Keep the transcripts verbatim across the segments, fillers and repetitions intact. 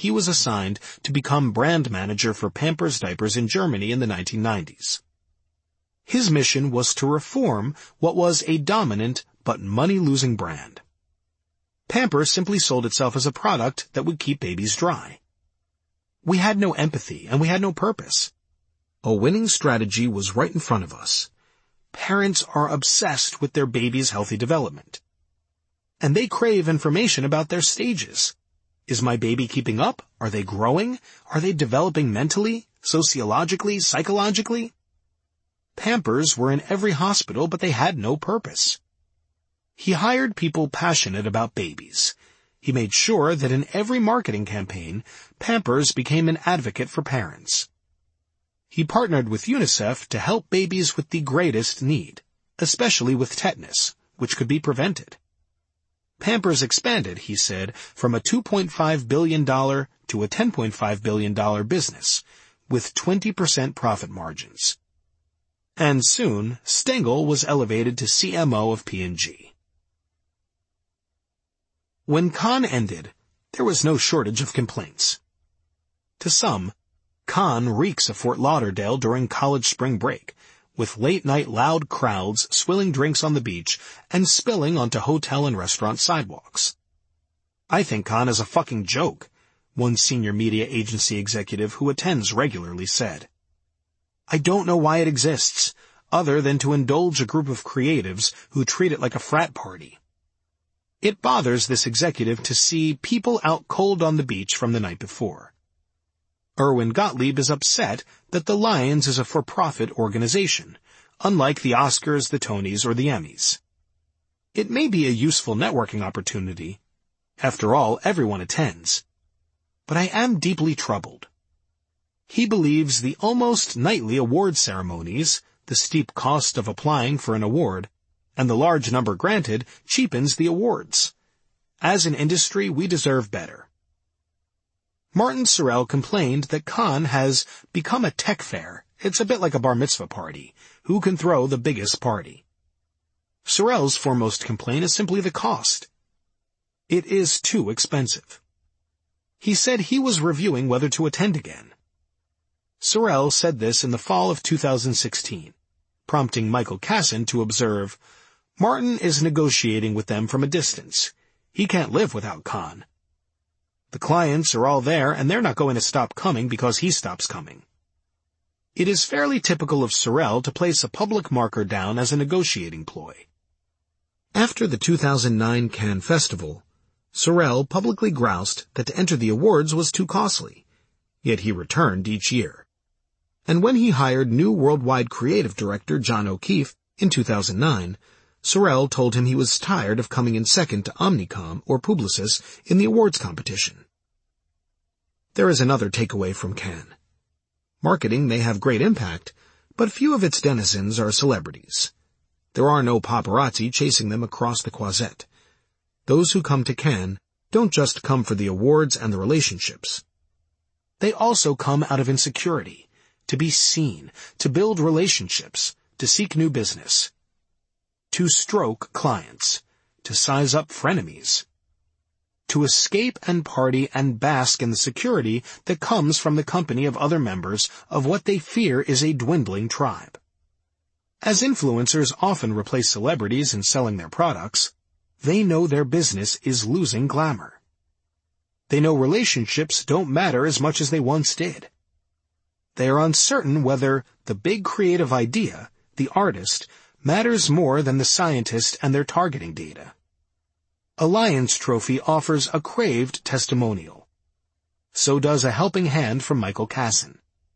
he was assigned to become brand manager for Pampers diapers in Germany in the nineteen nineties. His mission was to reform what was a dominant but money-losing brand. Pampers simply sold itself as a product that would keep babies dry. We had no empathy, and we had no purpose. A winning strategy was right in front of us. Parents are obsessed with their baby's healthy development. And they crave information about their stages. Is my baby keeping up? Are they growing? Are they developing mentally, sociologically, psychologically? Pampers were in every hospital, but they had no purpose. He hired people passionate about babies. He made sure that in every marketing campaign, Pampers became an advocate for parents. He partnered with UNICEF to help babies with the greatest need, especially with tetanus, which could be prevented. Pampers expanded, he said, from a two point five billion dollars to a ten point five billion dollars business, with twenty percent profit margins. And soon, Stengel was elevated to C M O of P and G. When Khan ended, there was no shortage of complaints. To some, Khan reeks of Fort Lauderdale during college spring break, with late-night loud crowds swilling drinks on the beach and spilling onto hotel and restaurant sidewalks. I think Khan is a fucking joke, one senior media agency executive who attends regularly said. I don't know why it exists, other than to indulge a group of creatives who treat it like a frat party. It bothers this executive to see people out cold on the beach from the night before. Erwin Gottlieb is upset that the Lions is a for-profit organization, unlike the Oscars, the Tonys, or the Emmys. It may be a useful networking opportunity. After all, everyone attends. But I am deeply troubled. He believes the almost nightly award ceremonies, the steep cost of applying for an award, and the large number granted cheapens the awards. As an industry, we deserve better. Martin Sorrell complained that Khan has become a tech fair. It's a bit like a bar mitzvah party. Who can throw the biggest party? Sorrell's foremost complaint is simply the cost. It is too expensive. He said he was reviewing whether to attend again. Sorrell said this in the fall of two thousand sixteen, prompting Michael Kassan to observe, Martin is negotiating with them from a distance. He can't live without Khan. The clients are all there, and they're not going to stop coming because he stops coming. It is fairly typical of Sorrell to place a public marker down as a negotiating ploy. After the two thousand nine Cannes Festival, Sorrell publicly groused that to enter the awards was too costly, yet he returned each year. And when he hired new worldwide creative director John O'Keefe in two thousand nine, Sorrell told him he was tired of coming in second to Omnicom or Publicis in the awards competition. There is another takeaway from Cannes. Marketing may have great impact, but few of its denizens are celebrities. There are no paparazzi chasing them across the Croisette. Those who come to Cannes don't just come for the awards and the relationships. They also come out of insecurity, to be seen, to build relationships, to seek new business, to stroke clients, to size up frenemies, to escape and party and bask in the security that comes from the company of other members of what they fear is a dwindling tribe. As influencers often replace celebrities in selling their products, they know their business is losing glamour. They know relationships don't matter as much as they once did. They are uncertain whether the big creative idea, the artist, matters more than the scientist and their targeting data. A Lions Trophy offers a craved testimonial. So does a helping hand from Michael Kassan.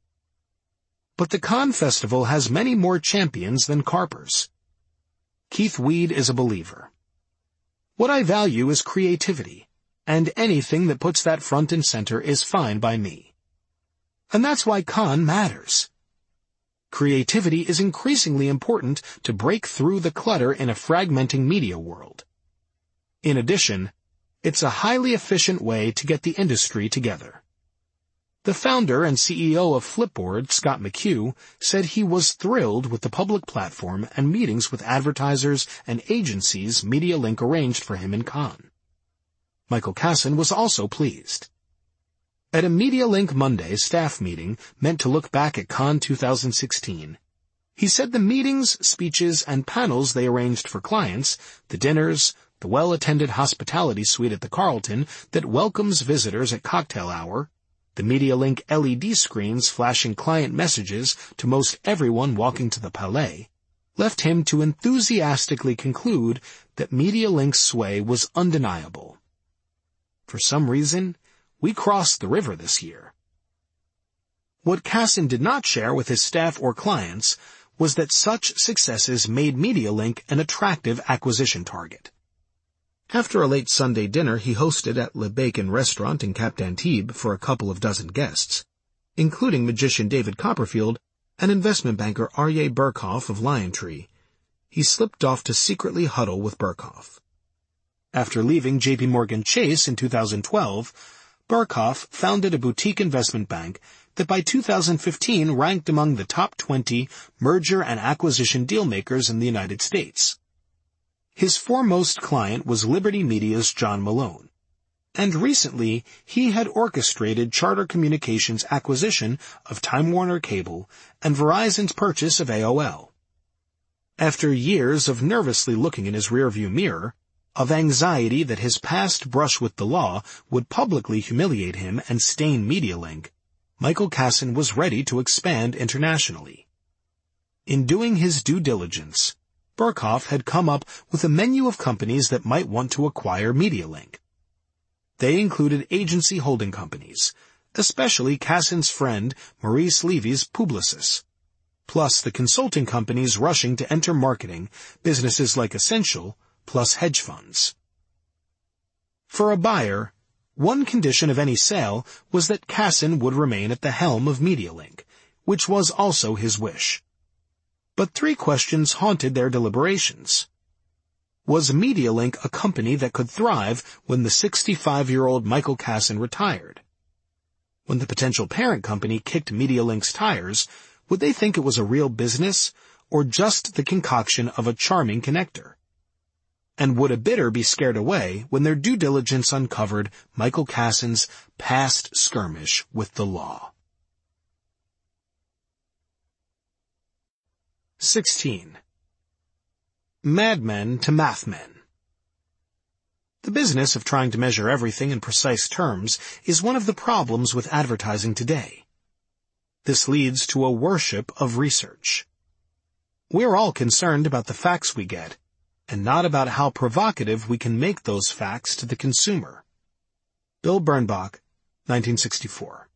But the Cannes Festival has many more champions than carpers. Keith Weed is a believer. What I value is creativity, and anything that puts that front and center is fine by me. And that's why Cannes matters. Creativity is increasingly important to break through the clutter in a fragmenting media world. In addition, it's a highly efficient way to get the industry together. The founder and C E O of Flipboard, Scott McHugh, said he was thrilled with the public platform and meetings with advertisers and agencies MediaLink arranged for him in Cannes. Michael Kassan was also pleased. At a MediaLink Monday staff meeting meant to look back at Cannes two thousand sixteen, he said the meetings, speeches, and panels they arranged for clients, the dinners, the well-attended hospitality suite at the Carlton that welcomes visitors at cocktail hour, the MediaLink L E D screens flashing client messages to most everyone walking to the Palais, left him to enthusiastically conclude that MediaLink's sway was undeniable. For some reason, we crossed the river this year. What Casson did not share with his staff or clients was that such successes made MediaLink an attractive acquisition target. After a late Sunday dinner he hosted at Le Bacon restaurant in Cap d'Antibes for a couple of dozen guests, including magician David Copperfield and investment banker Aryeh Berkoff of LionTree, he slipped off to secretly huddle with Berkoff. After leaving J P Morgan Chase in two thousand twelve, Berkoff founded a boutique investment bank that by two thousand fifteen ranked among the top twenty merger and acquisition dealmakers in the United States. His foremost client was Liberty Media's John Malone, and recently he had orchestrated Charter Communications' acquisition of Time Warner Cable and Verizon's purchase of A O L. After years of nervously looking in his rearview mirror, of anxiety that his past brush with the law would publicly humiliate him and stain MediaLink, Michael Casson was ready to expand internationally. In doing his due diligence, Berkoff had come up with a menu of companies that might want to acquire MediaLink. They included agency holding companies, especially Casson's friend Maurice Levy's Publicis, plus the consulting companies rushing to enter marketing, businesses like Essential, plus hedge funds. For a buyer, one condition of any sale was that Casson would remain at the helm of MediaLink, which was also his wish. But three questions haunted their deliberations. Was MediaLink a company that could thrive when the sixty-five-year-old Michael Casson retired? When the potential parent company kicked MediaLink's tires, would they think it was a real business or just the concoction of a charming connector? And would a bidder be scared away when their due diligence uncovered Michael Casson's past skirmish with the law? sixteen. Madmen to Mathmen. The business of trying to measure everything in precise terms is one of the problems with advertising today. This leads to a worship of research. We're all concerned about the facts we get, and not about how provocative we can make those facts to the consumer. Bill Bernbach, nineteen sixty-four.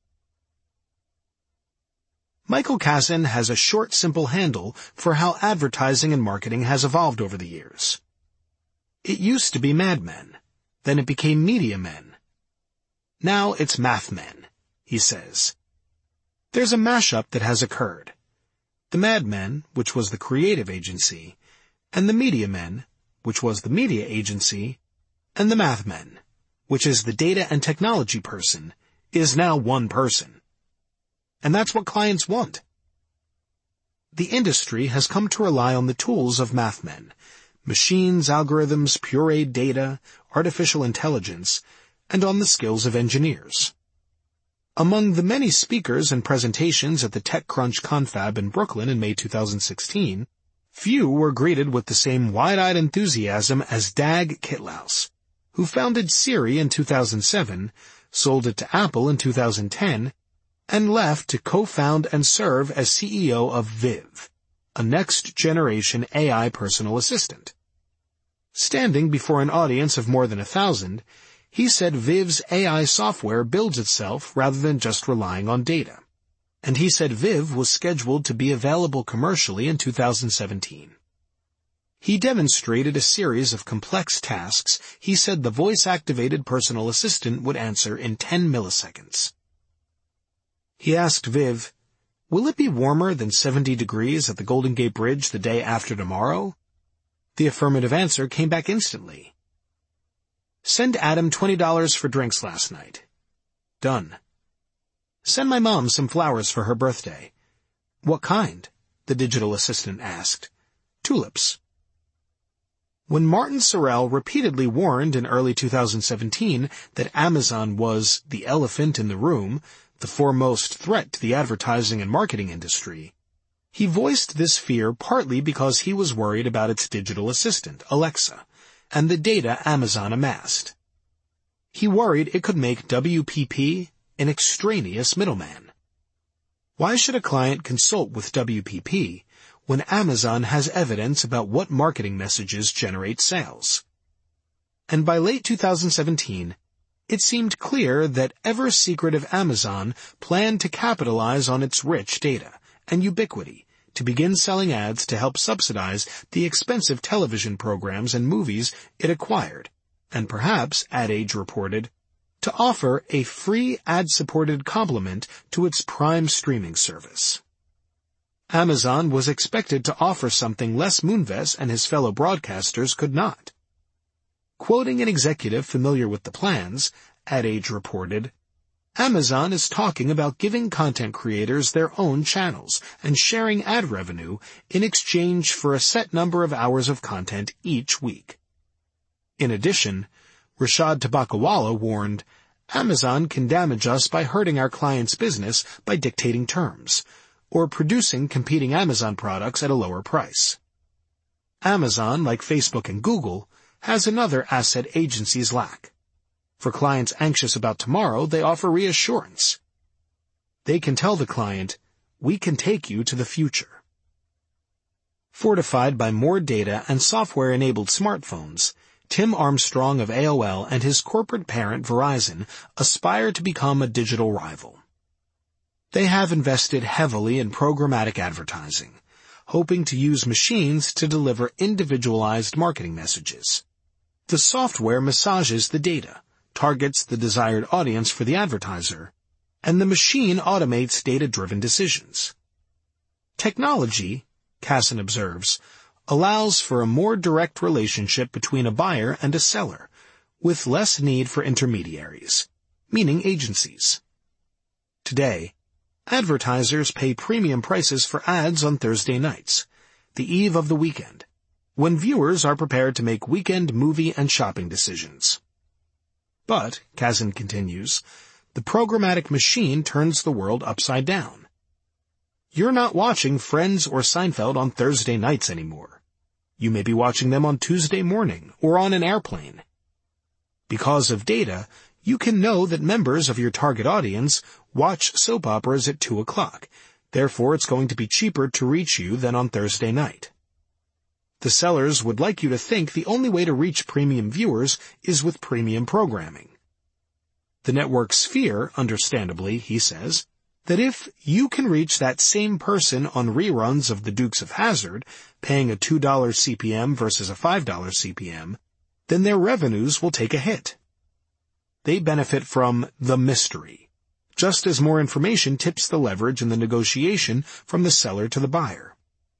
Michael Casson has a short, simple handle for how advertising and marketing has evolved over the years. It used to be madmen, then it became media men. Now it's mathmen, he says. There's a mashup that has occurred. The madmen, which was the creative agency, and the media men, which was the media agency, and the mathmen, which is the data and technology person, is now one person. And that's what clients want. The industry has come to rely on the tools of mathmen, machines, algorithms, pureed data, artificial intelligence, and on the skills of engineers. Among the many speakers and presentations at the TechCrunch Confab in Brooklyn in May two thousand sixteen, few were greeted with the same wide-eyed enthusiasm as Dag Kitlaus, who founded Siri in two thousand seven, sold it to Apple in two thousand ten, and left to co-found and serve as C E O of Viv, a next-generation A I personal assistant. Standing before an audience of more than a thousand, he said Viv's A I software builds itself rather than just relying on data. And he said Viv was scheduled to be available commercially in two thousand seventeen. He demonstrated a series of complex tasks he said the voice-activated personal assistant would answer in ten milliseconds. He asked Viv, "Will it be warmer than seventy degrees at the Golden Gate Bridge the day after tomorrow?" The affirmative answer came back instantly. "Send Adam twenty dollars for drinks last night." Done. "Send my mom some flowers for her birthday." "What kind?" the digital assistant asked. "Tulips." When Martin Sorrell repeatedly warned in early two thousand seventeen that Amazon was the elephant in the room, the foremost threat to the advertising and marketing industry, he voiced this fear partly because he was worried about its digital assistant, Alexa, and the data Amazon amassed. He worried it could make W P P an extraneous middleman. Why should a client consult with W P P when Amazon has evidence about what marketing messages generate sales? And by late two thousand seventeen, it seemed clear that ever-secretive Amazon planned to capitalize on its rich data and ubiquity to begin selling ads to help subsidize the expensive television programs and movies it acquired, and perhaps, Ad Age reported, to offer a free ad-supported complement to its Prime streaming service. Amazon was expected to offer something Les Moonves and his fellow broadcasters could not. Quoting an executive familiar with the plans, Ad Age reported, Amazon is talking about giving content creators their own channels and sharing ad revenue in exchange for a set number of hours of content each week. In addition, Rashad Tabakawala warned, Amazon can damage us by hurting our clients' business by dictating terms, or producing competing Amazon products at a lower price. Amazon, like Facebook and Google, has another asset agencies lack. For clients anxious about tomorrow, they offer reassurance. They can tell the client, we can take you to the future. Fortified by more data and software-enabled smartphones, Tim Armstrong of A O L and his corporate parent Verizon aspire to become a digital rival. They have invested heavily in programmatic advertising, hoping to use machines to deliver individualized marketing messages. The software massages the data, targets the desired audience for the advertiser, and the machine automates data-driven decisions. Technology, Kassan observes, allows for a more direct relationship between a buyer and a seller, with less need for intermediaries, meaning agencies. Today, advertisers pay premium prices for ads on Thursday nights, the eve of the weekend, when viewers are prepared to make weekend movie and shopping decisions. But, Kassan continues, the programmatic machine turns the world upside down. You're not watching Friends or Seinfeld on Thursday nights anymore. You may be watching them on Tuesday morning or on an airplane. Because of data, you can know that members of your target audience watch soap operas at two o'clock. Therefore, it's going to be cheaper to reach you than on Thursday night. The sellers would like you to think the only way to reach premium viewers is with premium programming. The networks fear, understandably, he says, that if you can reach that same person on reruns of The Dukes of Hazzard, paying a two dollar C P M versus a five dollar C P M, then their revenues will take a hit. They benefit from the mystery, just as more information tips the leverage in the negotiation from the seller to the buyer.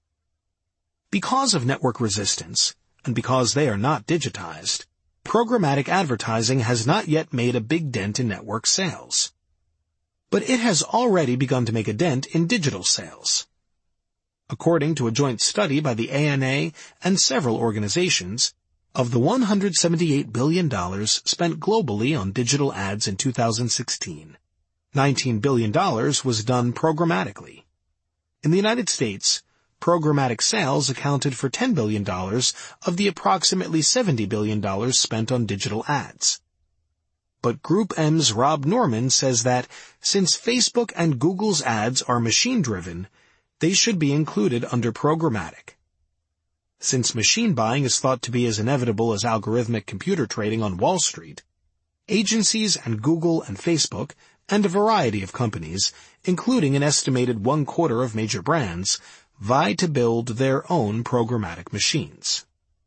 Because of network resistance, and because they are not digitized, programmatic advertising has not yet made a big dent in network sales. But it has already begun to make a dent in digital sales. According to a joint study by the A N A and several organizations, of the one hundred seventy-eight billion dollars spent globally on digital ads in two thousand sixteen, nineteen billion dollars was done programmatically. In the United States, programmatic sales accounted for ten billion dollars of the approximately seventy billion dollars spent on digital ads. But Group M's Rob Norman says that, since Facebook and Google's ads are machine-driven, they should be included under programmatic. Since machine buying is thought to be as inevitable as algorithmic computer trading on Wall Street, agencies and Google and Facebook, and a variety of companies, including an estimated one-quarter of major brands, vie to build their own programmatic machines.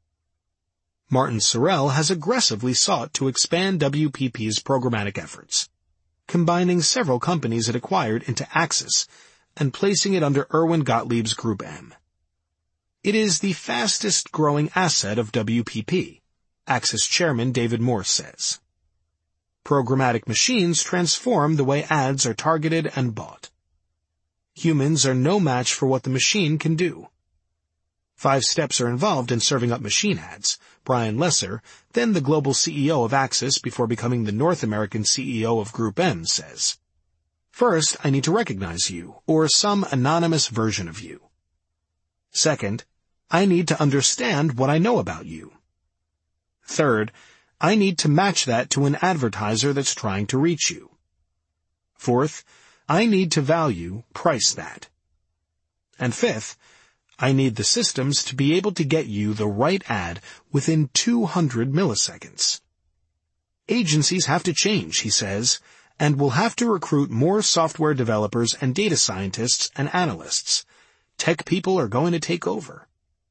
Martin Sorrell has aggressively sought to expand W P P's programmatic efforts, combining several companies it acquired into Axis and placing it under Irwin Gottlieb's Group M. It is the fastest-growing asset of W P P, Axis chairman David Morse says. Programmatic machines transform the way ads are targeted and bought. Humans are no match for what the machine can do. Five steps are involved in serving up machine ads. Brian Lesser, then the global C E O of Axis before becoming the North American C E O of Group M, says. First, I need to recognize you, or some anonymous version of you. Second, I need to understand what I know about you. Third, I need to match that to an advertiser that's trying to reach you. Fourth, I need to value, price that. And fifth, I need the systems to be able to get you the right ad within two hundred milliseconds. Agencies have to change, he says, and will have to recruit more software developers and data scientists and analysts. Tech people are going to take over.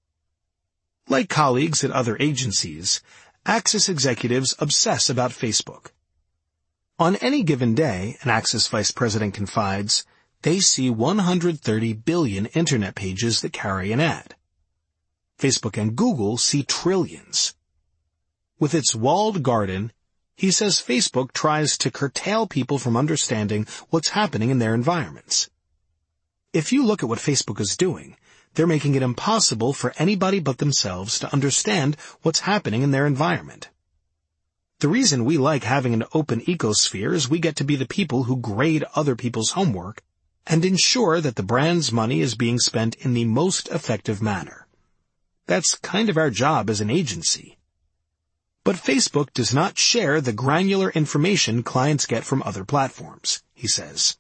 Like colleagues at other agencies, Axis executives obsess about Facebook. On any given day, an Axis vice president confides, they see one hundred thirty billion internet pages that carry an ad. Facebook and Google see trillions. With its walled garden, he says Facebook tries to curtail people from understanding what's happening in their environments. If you look at what Facebook is doing, they're making it impossible for anybody but themselves to understand what's happening in their environment. The reason we like having an open ecosphere is we get to be the people who grade other people's homework and ensure that the brand's money is being spent in the most effective manner. That's kind of our job as an agency. But Facebook does not share the granular information clients get from other platforms, he says.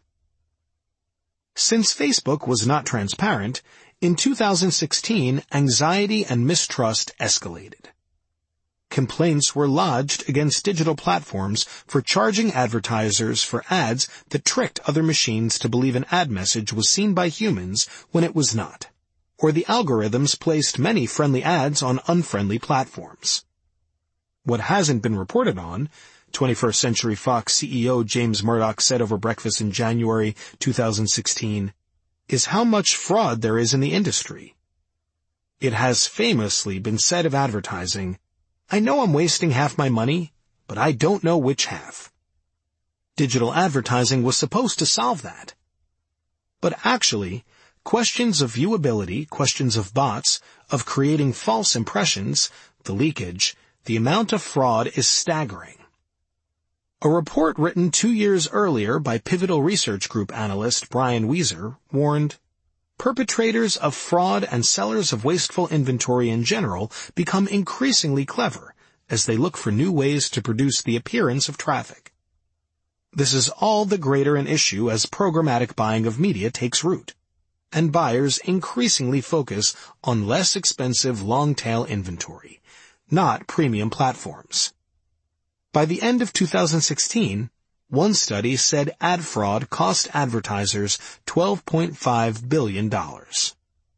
Since Facebook was not transparent, in two thousand sixteen, anxiety and mistrust escalated. Complaints were lodged against digital platforms for charging advertisers for ads that tricked other machines to believe an ad message was seen by humans when it was not, or the algorithms placed many friendly ads on unfriendly platforms. What hasn't been reported on, twenty-first Century Fox C E O James Murdoch said over breakfast in January two thousand sixteen, is how much fraud there is in the industry. It has famously been said of advertising, I know I'm wasting half my money, but I don't know which half. Digital advertising was supposed to solve that. But actually, questions of viewability, questions of bots, of creating false impressions, the leakage, the amount of fraud is staggering. A report written two years earlier by Pivotal Research Group analyst Brian Weiser warned, perpetrators of fraud and sellers of wasteful inventory in general become increasingly clever as they look for new ways to produce the appearance of traffic. This is all the greater an issue as programmatic buying of media takes root, and buyers increasingly focus on less expensive long-tail inventory, not premium platforms. By the end of two thousand sixteen, one study said ad fraud cost advertisers twelve point five billion dollars.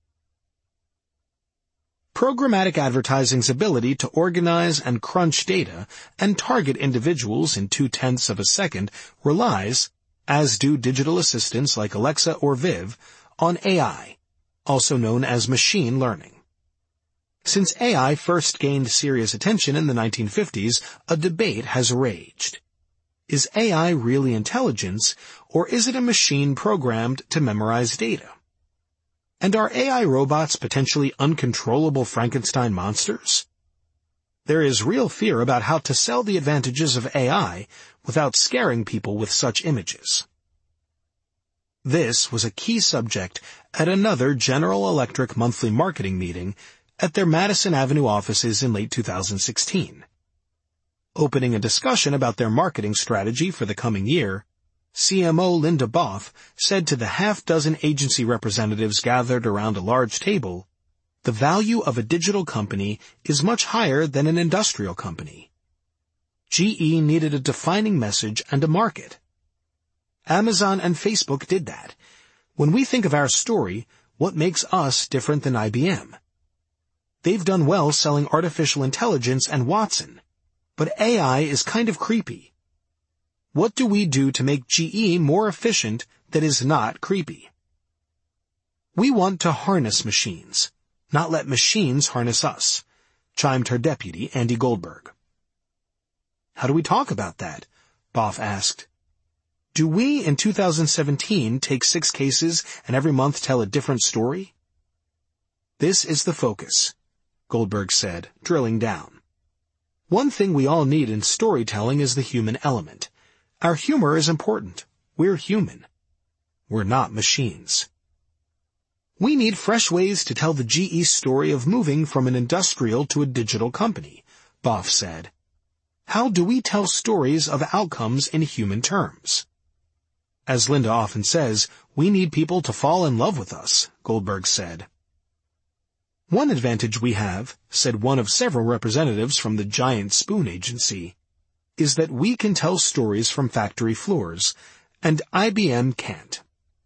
Programmatic advertising's ability to organize and crunch data and target individuals in two-tenths of a second relies, as do digital assistants like Alexa or Viv, on A I, also known as machine learning. Since A I first gained serious attention in the nineteen fifties, a debate has raged. Is A I really intelligence, or is it a machine programmed to memorize data? And are A I robots potentially uncontrollable Frankenstein monsters? There is real fear about how to sell the advantages of A I without scaring people with such images. This was a key subject at another General Electric monthly marketing meeting at their Madison Avenue offices in late two thousand sixteen. Opening a discussion about their marketing strategy for the coming year, C M O Linda Boff said to the half-dozen agency representatives gathered around a large table, the value of a digital company is much higher than an industrial company. G E needed a defining message and a market. Amazon and Facebook did that. When we think of our story, what makes us different than I B M? They've done well selling artificial intelligence and Watson, but A I is kind of creepy. What do we do to make G E more efficient that is not creepy? We want to harness machines, not let machines harness us, chimed her deputy, Andy Goldberg. How do we talk about that? Boff asked. Do we in two thousand seventeen take six cases and every month tell a different story? This is the focus, Goldberg said, drilling down. One thing we all need in storytelling is the human element. Our humor is important. We're human. We're not machines. We need fresh ways to tell the G E story of moving from an industrial to a digital company, Boff said. How do we tell stories of outcomes in human terms? As Linda often says, we need people to fall in love with us, Goldberg said. One advantage we have, said one of several representatives from the Giant Spoon Agency, is that we can tell stories from factory floors, and I B M can't.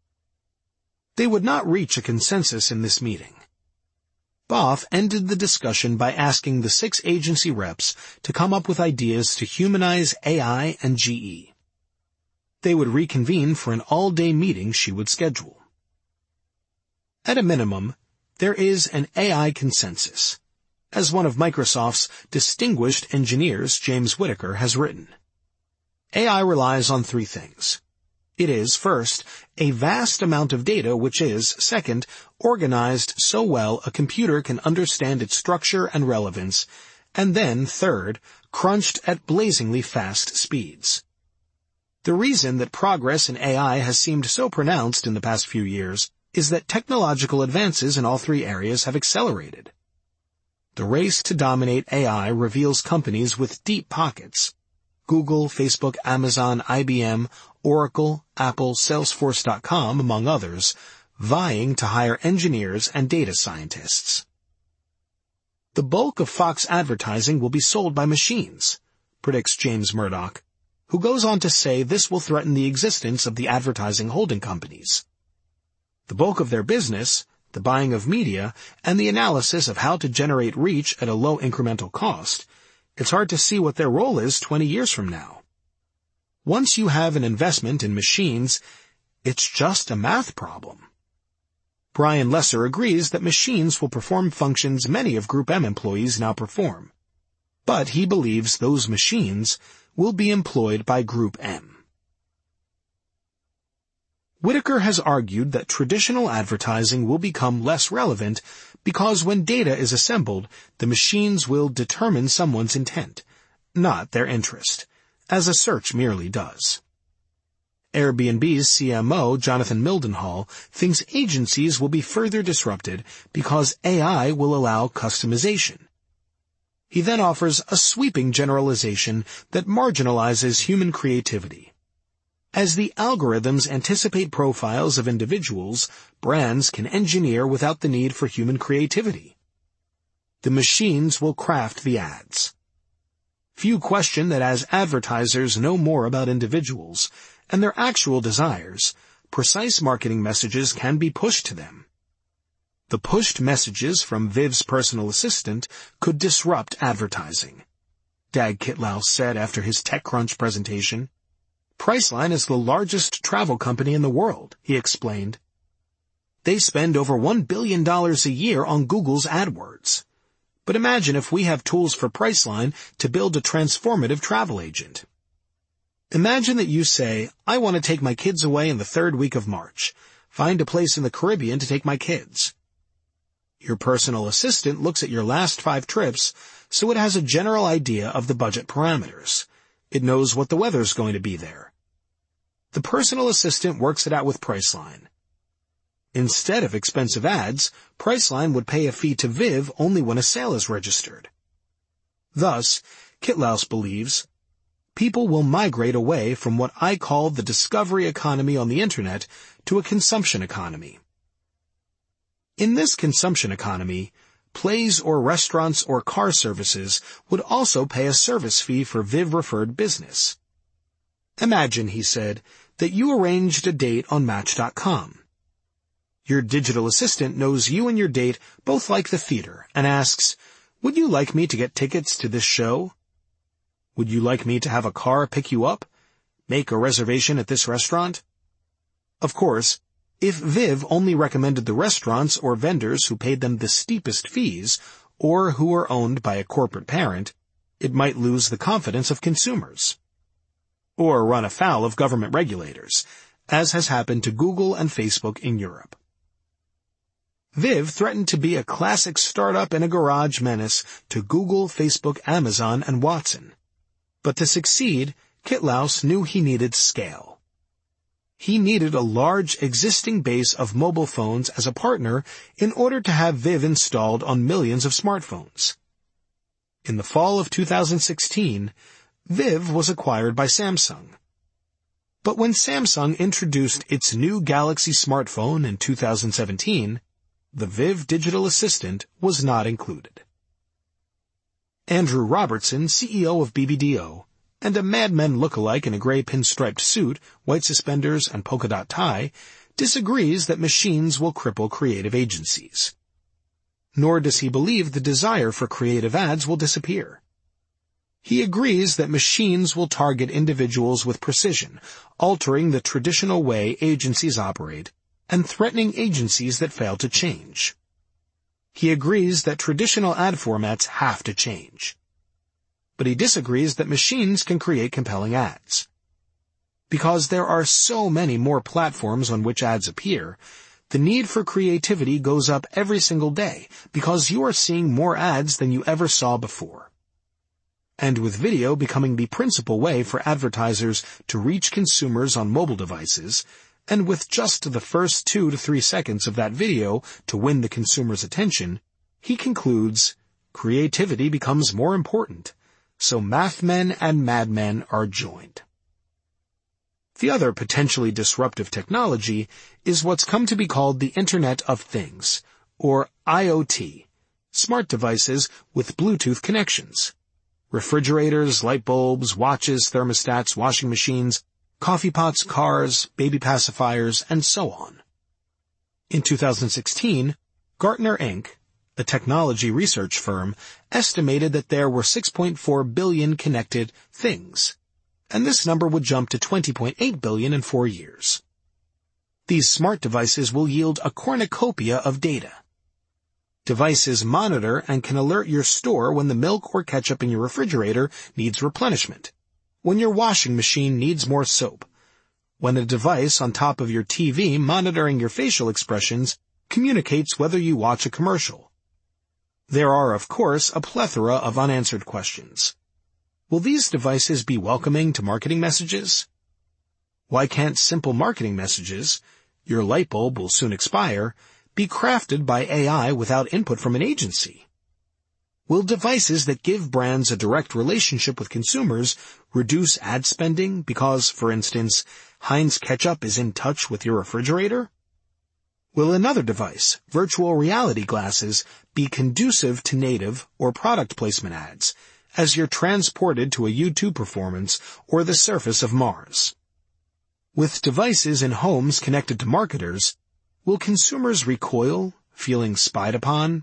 They would not reach a consensus in this meeting. Boff ended the discussion by asking the six agency reps to come up with ideas to humanize A I and G E. They would reconvene for an all-day meeting she would schedule. At a minimum, there is an A I consensus, as one of Microsoft's distinguished engineers, James Whittaker, has written. A I relies on three things. It is, first, a vast amount of data which is, second, organized so well a computer can understand its structure and relevance, and then, third, crunched at blazingly fast speeds. The reason that progress in A I has seemed so pronounced in the past few years is that technological advances in all three areas have accelerated. The race to dominate A I reveals companies with deep pockets. Google, Facebook, Amazon, I B M, Oracle, Apple, Salesforce dot com, among others, vying to hire engineers and data scientists. The bulk of Fox advertising will be sold by machines, predicts James Murdoch, who goes on to say this will threaten the existence of the advertising holding companies. The bulk of their business, the buying of media, and the analysis of how to generate reach at a low incremental cost, it's hard to see what their role is twenty years from now. Once you have an investment in machines, it's just a math problem. Brian Lesser agrees that machines will perform functions many of Group M employees now perform, but he believes those machines will be employed by Group M. Whittaker has argued that traditional advertising will become less relevant because when data is assembled, the machines will determine someone's intent, not their interest, as a search merely does. Airbnb's C M O, Jonathan Mildenhall, thinks agencies will be further disrupted because A I will allow customization. He then offers a sweeping generalization that marginalizes human creativity. As the algorithms anticipate profiles of individuals, brands can engineer without the need for human creativity. The machines will craft the ads. Few question that as advertisers know more about individuals and their actual desires, precise marketing messages can be pushed to them. The pushed messages from Viv's personal assistant could disrupt advertising, Dag Kitlow said after his TechCrunch presentation. Priceline is the largest travel company in the world, he explained. They spend over one billion dollars a year on Google's AdWords. But imagine if we have tools for Priceline to build a transformative travel agent. Imagine that you say, I want to take my kids away in the third week of March. Find a place in the Caribbean to take my kids. Your personal assistant looks at your last five trips, so it has a general idea of the budget parameters. It knows what the weather's going to be there. The personal assistant works it out with Priceline. Instead of expensive ads, Priceline would pay a fee to Viv only when a sale is registered. Thus, Kitlaus believes, people will migrate away from what I call the discovery economy on the Internet to a consumption economy. In this consumption economy, plays or restaurants or car services would also pay a service fee for Viv-referred business. Imagine, he said, that you arranged a date on Match dot com. Your digital assistant knows you and your date both like the theater and asks, would you like me to get tickets to this show? Would you like me to have a car pick you up? Make a reservation at this restaurant? Of course, if Viv only recommended the restaurants or vendors who paid them the steepest fees, or who are owned by a corporate parent, it might lose the confidence of consumers. Or run afoul of government regulators, as has happened to Google and Facebook in Europe. Viv threatened to be a classic startup in a garage menace to Google, Facebook, Amazon, and Watson. But to succeed, Kitlaus knew he needed scale. He needed a large existing base of mobile phones as a partner in order to have Viv installed on millions of smartphones. In the fall of two thousand sixteen, Viv was acquired by Samsung. But when Samsung introduced its new Galaxy smartphone in two thousand seventeen, the Viv digital assistant was not included. Andrew Robertson, C E O of B B D O, and a Mad Men lookalike in a gray pinstriped suit, white suspenders, and polka dot tie, disagrees that machines will cripple creative agencies. Nor does he believe the desire for creative ads will disappear. He agrees that machines will target individuals with precision, altering the traditional way agencies operate, and threatening agencies that fail to change. He agrees that traditional ad formats have to change. But he disagrees that machines can create compelling ads. Because there are so many more platforms on which ads appear, the need for creativity goes up every single day because you are seeing more ads than you ever saw before. And with video becoming the principal way for advertisers to reach consumers on mobile devices, and with just the first two to three seconds of that video to win the consumer's attention, he concludes, creativity becomes more important, so mathmen and madmen are joined. The other potentially disruptive technology is what's come to be called the Internet of Things, or I O T, smart devices with Bluetooth connections. Refrigerators, light bulbs, watches, thermostats, washing machines, coffee pots, cars, baby pacifiers, and so on. In two thousand sixteen, Gartner Incorporated, a technology research firm, estimated that there were six point four billion connected things, and this number would jump to twenty point eight billion in four years. These smart devices will yield a cornucopia of data. Devices monitor and can alert your store when the milk or ketchup in your refrigerator needs replenishment, when your washing machine needs more soap, when a device on top of your T V monitoring your facial expressions communicates whether you watch a commercial. There are, of course, a plethora of unanswered questions. Will these devices be welcoming to marketing messages? Why can't simple marketing messages, your light bulb will soon expire, be crafted by A I without input from an agency? Will devices that give brands a direct relationship with consumers reduce ad spending because, for instance, Heinz ketchup is in touch with your refrigerator? Will another device, virtual reality glasses, be conducive to native or product placement ads as you're transported to a YouTube performance or the surface of Mars? With devices in homes connected to marketers, will consumers recoil, feeling spied upon?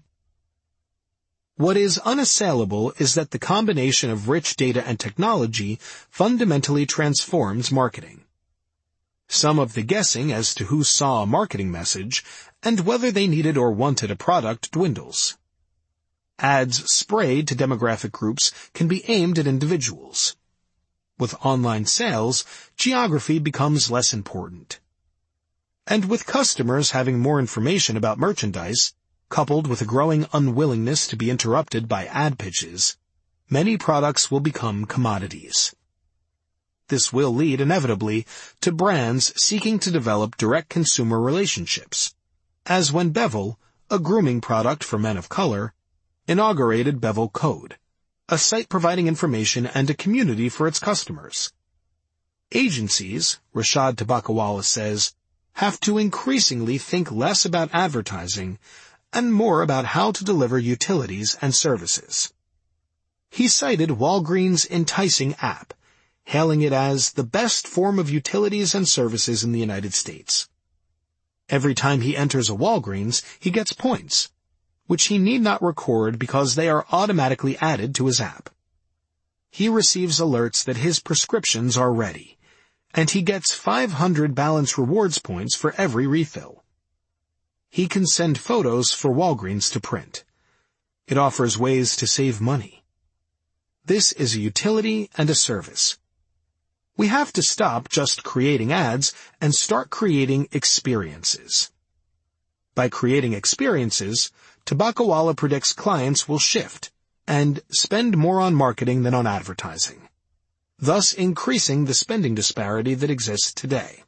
What is unassailable is that the combination of rich data and technology fundamentally transforms marketing. Some of the guessing as to who saw a marketing message and whether they needed or wanted a product dwindles. Ads sprayed to demographic groups can be aimed at individuals. With online sales, geography becomes less important. And with customers having more information about merchandise, coupled with a growing unwillingness to be interrupted by ad pitches, many products will become commodities. This will lead, inevitably, to brands seeking to develop direct consumer relationships, as when Bevel, a grooming product for men of color, inaugurated Bevel Code, a site providing information and a community for its customers. Agencies, Rashad Tabakawala says, have to increasingly think less about advertising and more about how to deliver utilities and services. He cited Walgreens' enticing app, hailing it as the best form of utilities and services in the United States. Every time he enters a Walgreens, he gets points, which he need not record because they are automatically added to his app. He receives alerts that his prescriptions are ready, and he gets five hundred Balance Rewards points for every refill. He can send photos for Walgreens to print. It offers ways to save money. This is a utility and a service. We have to stop just creating ads and start creating experiences. By creating experiences, Tabakawala predicts clients will shift and spend more on marketing than on advertising, thus increasing the spending disparity that exists today.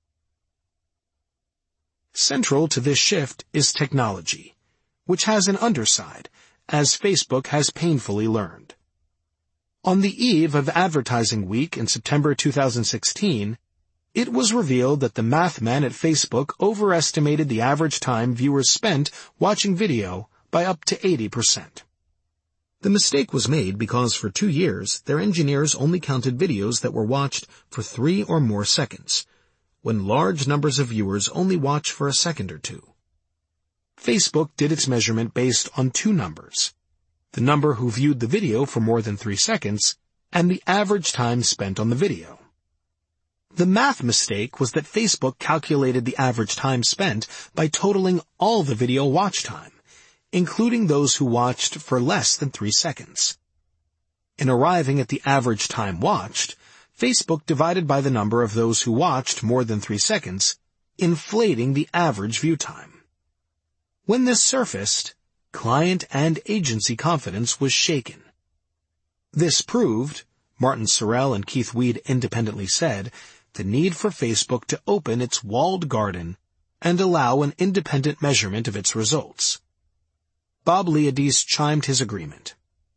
Central to this shift is technology, which has an underside, as Facebook has painfully learned. On the eve of Advertising Week in September two thousand sixteen, it was revealed that the math men at Facebook overestimated the average time viewers spent watching video by up to eighty percent. The mistake was made because for two years, their engineers only counted videos that were watched for three or more seconds, when large numbers of viewers only watch for a second or two. Facebook did its measurement based on two numbers: the number who viewed the video for more than three seconds, and the average time spent on the video. The math mistake was that Facebook calculated the average time spent by totaling all the video watch time, including those who watched for less than three seconds. In arriving at the average time watched, Facebook divided by the number of those who watched more than three seconds, inflating the average view time. When this surfaced, client and agency confidence was shaken. This proved, Martin Sorrell and Keith Weed independently said, the need for Facebook to open its walled garden and allow an independent measurement of its results. Bob Liadice chimed his agreement.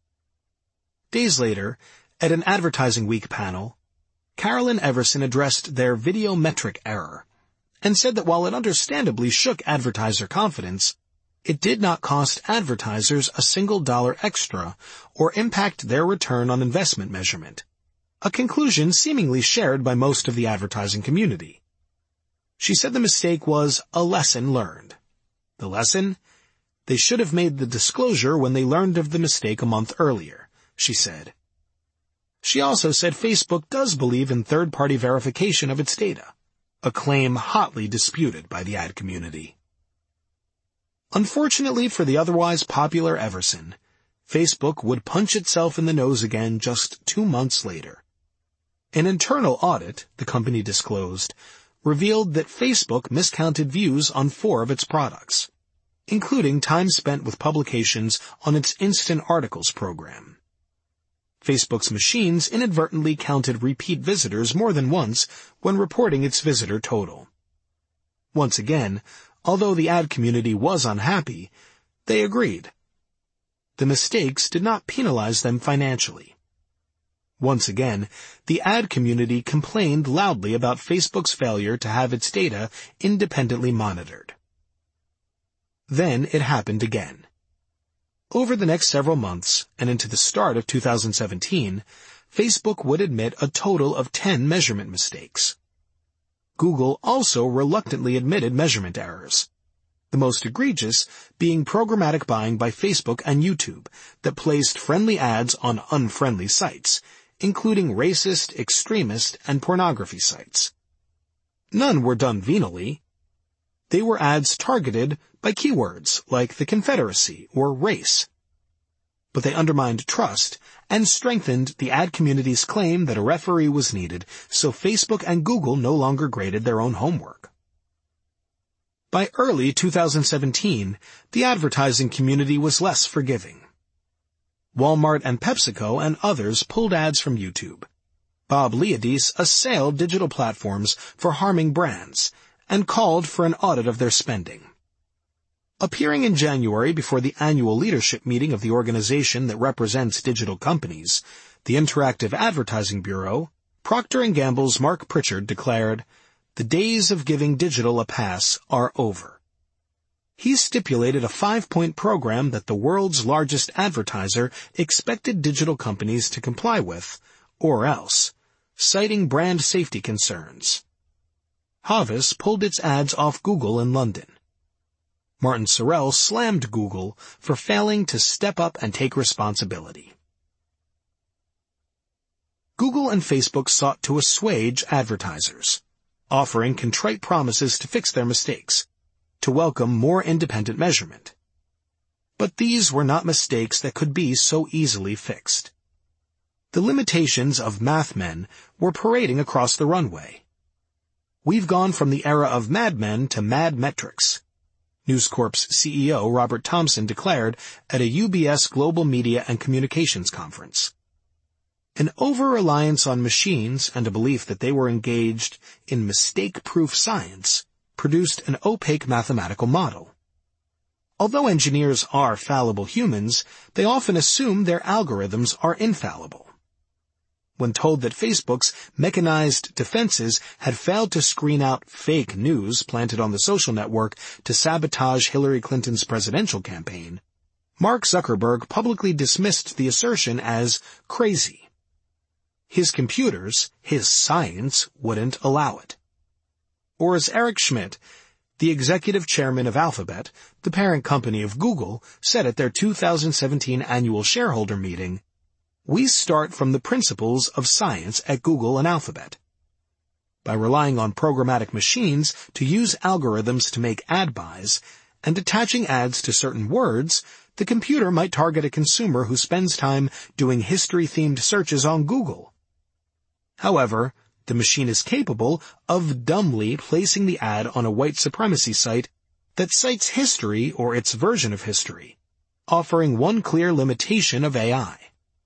Days later, at an Advertising Week panel, Carolyn Everson addressed their video metric error and said that while it understandably shook advertiser confidence, it did not cost advertisers a single dollar extra or impact their return on investment measurement, a conclusion seemingly shared by most of the advertising community. She said the mistake was a lesson learned. The lesson? They should have made the disclosure when they learned of the mistake a month earlier, she said. She also said Facebook does believe in third-party verification of its data, a claim hotly disputed by the ad community. Unfortunately for the otherwise popular Everson, Facebook would punch itself in the nose again just two months later. An internal audit, the company disclosed, revealed that Facebook miscounted views on four of its products, including time spent with publications on its Instant Articles program. Facebook's machines inadvertently counted repeat visitors more than once when reporting its visitor total. Once again, although the ad community was unhappy, they agreed. The mistakes did not penalize them financially. Once again, the ad community complained loudly about Facebook's failure to have its data independently monitored. Then it happened again. Over the next several months, and into the start of two thousand seventeen, Facebook would admit a total of ten measurement mistakes. Google also reluctantly admitted measurement errors, the most egregious being programmatic buying by Facebook and YouTube that placed friendly ads on unfriendly sites, including racist, extremist, and pornography sites. None were done venally. They were ads targeted by keywords like the Confederacy or race. But they undermined trust and strengthened the ad community's claim that a referee was needed, so Facebook and Google no longer graded their own homework. By early two thousand seventeen, the advertising community was less forgiving. Walmart and PepsiCo and others pulled ads from YouTube. Bob Liadice assailed digital platforms for harming brands and called for an audit of their spending. Appearing in January before the annual leadership meeting of the organization that represents digital companies, the Interactive Advertising Bureau, Procter and Gamble's Mark Pritchard declared, "The days of giving digital a pass are over." He stipulated a five-point program that the world's largest advertiser expected digital companies to comply with, or else, citing brand safety concerns. Havas pulled its ads off Google in London. Martin Sorrell slammed Google for failing to step up and take responsibility. Google and Facebook sought to assuage advertisers, offering contrite promises to fix their mistakes, to welcome more independent measurement. But these were not mistakes that could be so easily fixed. The limitations of math men were parading across the runway. We've gone from the era of Mad Men to Mad Metrics. News Corp's C E O Robert Thomson declared at a U B S Global Media and Communications Conference. An over-reliance on machines and a belief that they were engaged in mistake-proof science produced an opaque mathematical model. Although engineers are fallible humans, they often assume their algorithms are infallible. When told that Facebook's mechanized defenses had failed to screen out fake news planted on the social network to sabotage Hillary Clinton's presidential campaign, Mark Zuckerberg publicly dismissed the assertion as crazy. His computers, his science, wouldn't allow it. Or as Eric Schmidt, the executive chairman of Alphabet, the parent company of Google, said at their two thousand seventeen annual shareholder meeting, "We start from the principles of science at Google and Alphabet. By relying on programmatic machines to use algorithms to make ad buys and attaching ads to certain words, the computer might target a consumer who spends time doing history-themed searches on Google. However, the machine is capable of dumbly placing the ad on a white supremacy site that cites history or its version of history, offering one clear limitation of A I.